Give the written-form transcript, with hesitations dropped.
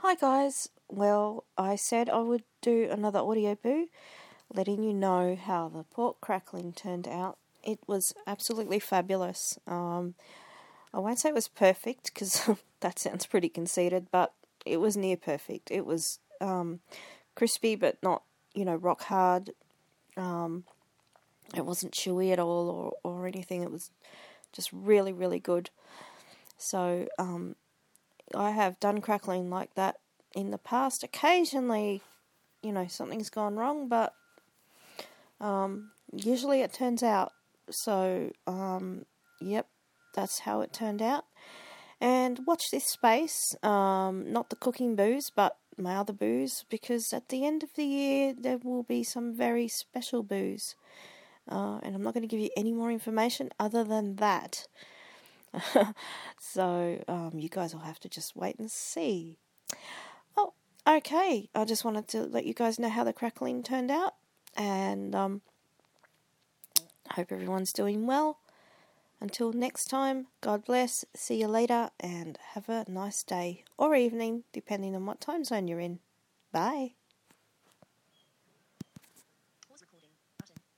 Hi guys, well I said I would do another audio boo, letting you know how the pork crackling turned out. It was absolutely fabulous. I won't say it was perfect because that sounds pretty conceited, but it was near perfect. It was crispy but not, rock hard. It wasn't chewy at all or anything. It was just really, really good. So I have done crackling like that in the past. Occasionally, something's gone wrong, but usually it turns out. So, yep, that's how it turned out. And watch this space, not the cooking booze, but my other booze, because at the end of the year there will be some very special booze. And I'm not going to give you any more information other than that. So, you guys will have to just wait and see. Oh, okay. I just wanted to let you guys know how the crackling turned out. And I hope everyone's doing well. Until next time, God bless, see you later, and have a nice day or evening, depending on what time zone you're in. Bye.